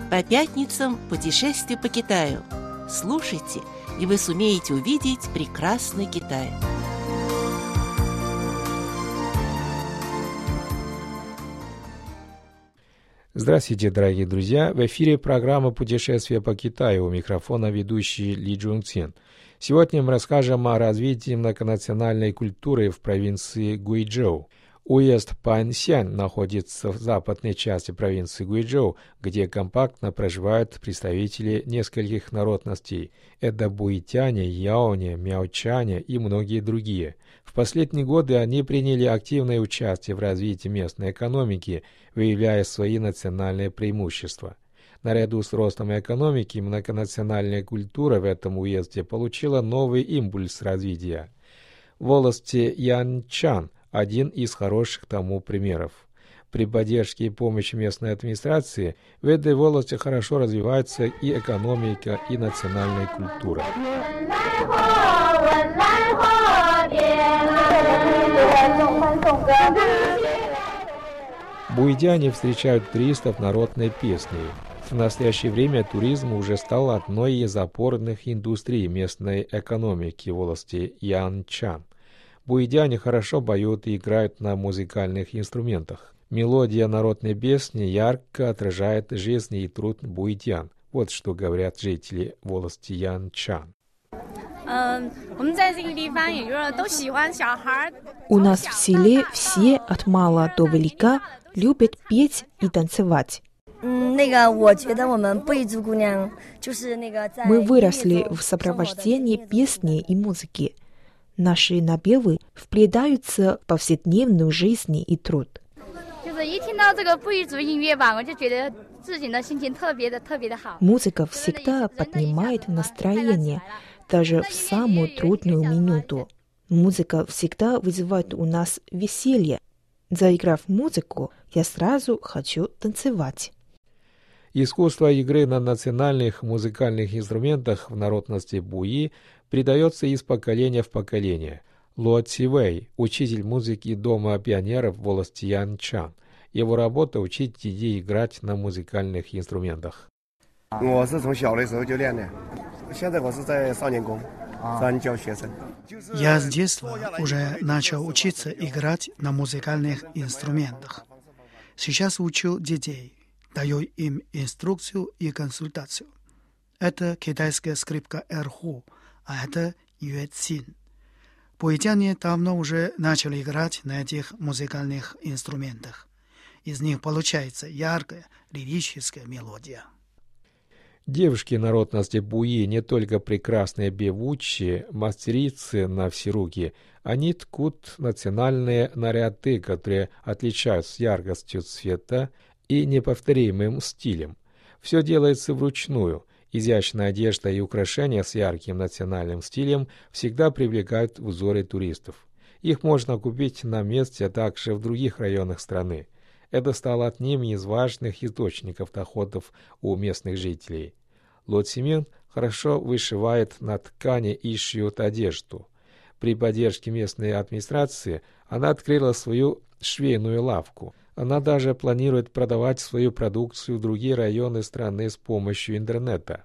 По пятницам путешествие по Китаю. Слушайте, и вы сумеете увидеть прекрасный Китай. Здравствуйте, дорогие друзья! В эфире программа «Путешествие по Китаю», у микрофона ведущий Ли Чжунцин. Сегодня мы расскажем о развитии многонациональной культуры в провинции Гуйчжоу. Уезд Паньсянь находится в западной части провинции Гуйчжоу, где компактно проживают представители нескольких народностей. Это буйтяне, яоне, мяочане и многие другие. В последние годы они приняли активное участие в развитии местной экономики, выявляя свои национальные преимущества. Наряду с ростом экономики, многонациональная культура в этом уезде получила новый импульс развития. Волость Янчан – один из хороших тому примеров. При поддержке и помощи местной администрации в этой волости хорошо развивается и экономика, и национальная культура. Буйдяне встречают туристов народной песней. В настоящее время туризм уже стал одной из опорных индустрий местной экономики в волости Янчан. Буйдяне хорошо поют и играют на музыкальных инструментах. Мелодия народной песни ярко отражает жизнь и труд буйдян. Вот что говорят жители волости Янчан. У нас в селе все от мала до велика любят петь и танцевать. Мы выросли в сопровождении песни и музыки. Наши напевы вплетаются в повседневную жизнь и труд. Музыка всегда поднимает настроение, даже в самую трудную минуту. Музыка всегда вызывает у нас веселье. Заиграв музыку, я сразу хочу танцевать. Искусство игры на национальных музыкальных инструментах в народности буи передается из поколения в поколение. Ло Цивэй, учитель музыки Дома пионеров в волости Янчан. Его работа – учить детей играть на музыкальных инструментах. Я с детства уже начал учиться играть на музыкальных инструментах. Сейчас учу детей, даю им инструкцию и консультацию. Это китайская скрипка эрху, а это юэцин. Буйдяне давно уже начали играть на этих музыкальных инструментах. Из них получается яркая лирическая мелодия. Девушки народности буи не только прекрасные певучие, мастерицы на все руки, они ткут национальные наряды, которые отличаются яркостью цвета и неповторимым стилем. Все делается вручную. Изящная одежда и украшения с ярким национальным стилем всегда привлекают взоры туристов. Их можно купить на месте, а также в других районах страны. Это стало одним из важных источников доходов у местных жителей. Ло Цимин хорошо вышивает на ткани и шьет одежду. При поддержке местной администрации она открыла свою швейную лавку. Она даже планирует продавать свою продукцию в другие районы страны с помощью интернета.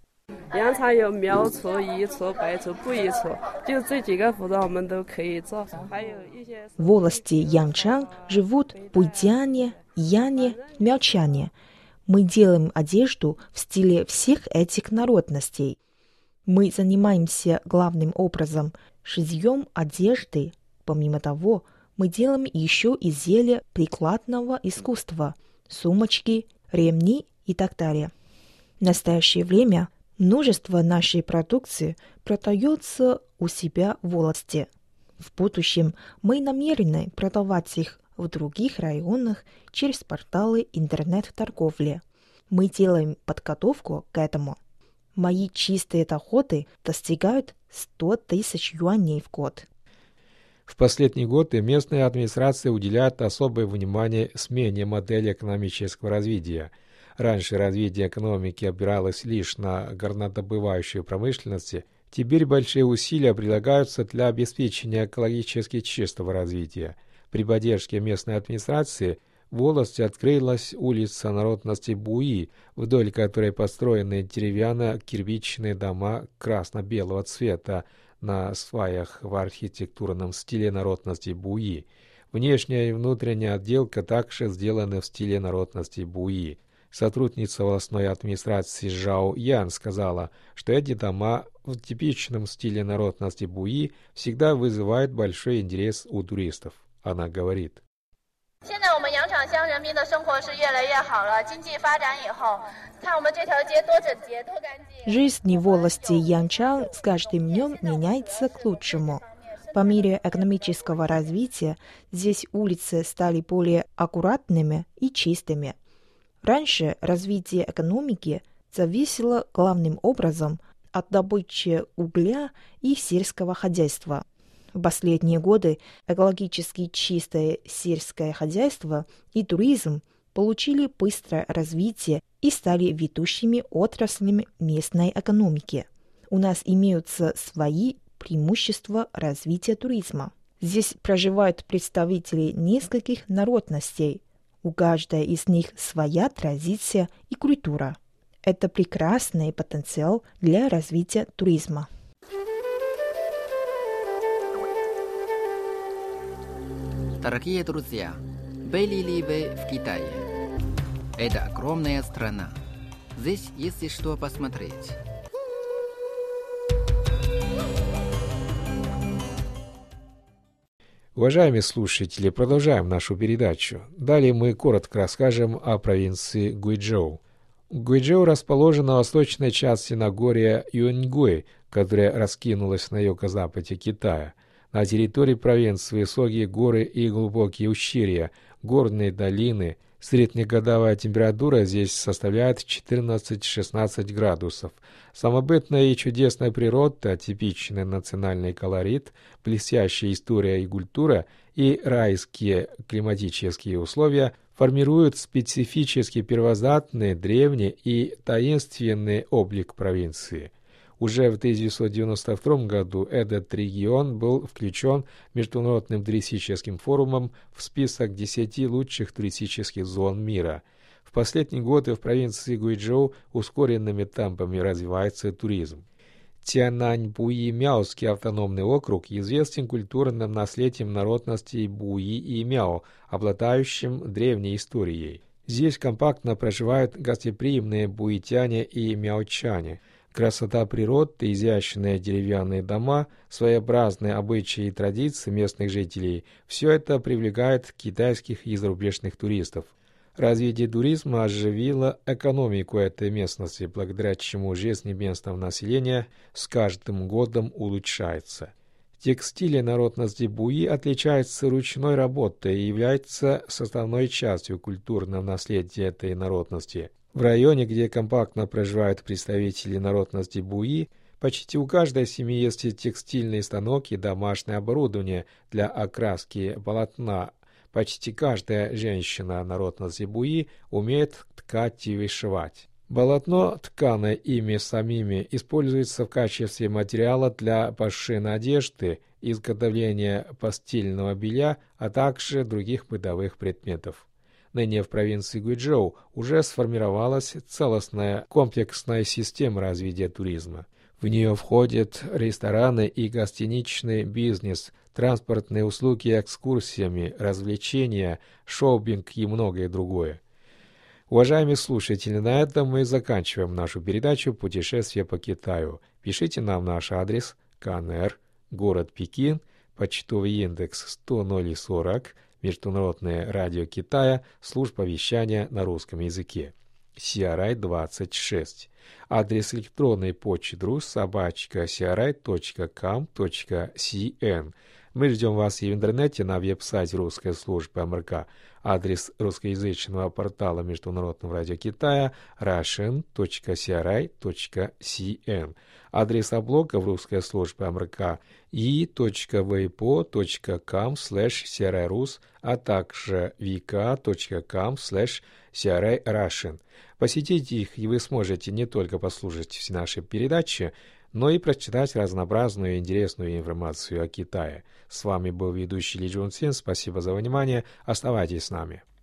В волости Янчан живут буйдяне, яне, мяочане. Мы делаем одежду в стиле всех этих народностей. Мы занимаемся главным образом шитьем одежды. Помимо того, мы делаем еще изделия прикладного искусства, сумочки, ремни и так далее. В настоящее время множество нашей продукции продается у себя в волости. В будущем мы намерены продавать их в других районах через порталы интернет-торговли. Мы делаем подготовку к этому. Мои чистые доходы достигают 100 тысяч юаней в год. В последние годы местная администрация уделяет особое внимание смене модели экономического развития. Раньше развитие экономики опиралось лишь на горнодобывающую промышленность. Теперь большие усилия прилагаются для обеспечения экологически чистого развития. При поддержке местной администрации в волости открылась улица народности Буи, вдоль которой построены деревянно-кирпичные дома красно-белого цвета на сваях в архитектурном стиле народности Буи. Внешняя и внутренняя отделка также сделаны в стиле народности Буи. Сотрудница областной администрации Жао Ян сказала, что эти дома в типичном стиле народности Буи всегда вызывают большой интерес у туристов. Она говорит: жизнь в волости Янчан с каждым днем меняется к лучшему. По мере экономического развития здесь улицы стали более аккуратными и чистыми. Раньше развитие экономики зависело главным образом от добычи угля и сельского хозяйства. В последние годы экологически чистое сельское хозяйство и туризм получили быстрое развитие и стали ведущими отраслями местной экономики. У нас имеются свои преимущества развития туризма. Здесь проживают представители нескольких народностей. У каждой из них своя традиция и культура. Это прекрасный потенциал для развития туризма. Дорогие друзья, были ли вы в Китае? Это огромная страна. Здесь есть что посмотреть. Уважаемые слушатели, продолжаем нашу передачу. Далее мы коротко расскажем о провинции Гуйчжоу. Гуйчжоу расположена на восточной части Нагорья Юньгуй, которая раскинулась на юго-западе Китая. На территории провинции высокие горы и глубокие ущелья, горные долины. Среднегодовая температура здесь составляет 14-16 градусов. Самобытная и чудесная природа, типичный национальный колорит, блестящая история и культура и райские климатические условия формируют специфический первозданный, древний и таинственный облик провинции. Уже в 1992 году этот регион был включен Международным туристическим форумом в список 10 лучших туристических зон мира. В последние годы в провинции Гуйчжоу ускоренными темпами развивается туризм. Тяньаньбуи-Мяоский автономный округ известен культурным наследием народностей Буи и Мяо, обладающим древней историей. Здесь компактно проживают гостеприимные буитяне и мяочане. Красота природы, изящные деревянные дома, своеобразные обычаи и традиции местных жителей – все это привлекает китайских и зарубежных туристов. Развитие туризма оживило экономику этой местности, благодаря чему жизнь местного населения с каждым годом улучшается. Текстиль народности Буи отличается ручной работой и является составной частью культурного наследия этой народности. В районе, где компактно проживают представители народности Буи, почти у каждой семьи есть текстильный станок и домашнее оборудование для окраски полотна. Почти каждая женщина народности Буи умеет ткать и вышивать. Полотно, тканое ими самими, используется в качестве материала для пошива одежды, изготовления постельного белья, а также других бытовых предметов. Ныне в провинции Гуйчжоу уже сформировалась целостная комплексная система развития туризма. В нее входят рестораны и гостиничный бизнес, транспортные услуги экскурсиями, развлечения, шопинг и многое другое. Уважаемые слушатели, на этом мы заканчиваем нашу передачу «Путешествие по Китаю». Пишите нам наш адрес: КНР, город Пекин, почтовый индекс 10040, Международное радио Китая, служба вещания на русском языке. CRI 26. Адрес электронной почты drus@cri.com.cn. Мы ждем вас и в интернете на веб-сайте русской службы МРК. Адрес русскоязычного портала Международного радио Китая russian.cri.cn. Адреса блога в русской службе МРК i.weipo.com/crирус, а также vk.com/crrussian. Посетите их, и вы сможете не только послушать все наши передачи, но и прочитать разнообразную и интересную информацию о Китае. С вами был ведущий Ли Чжунцин. Спасибо за внимание. Оставайтесь с нами.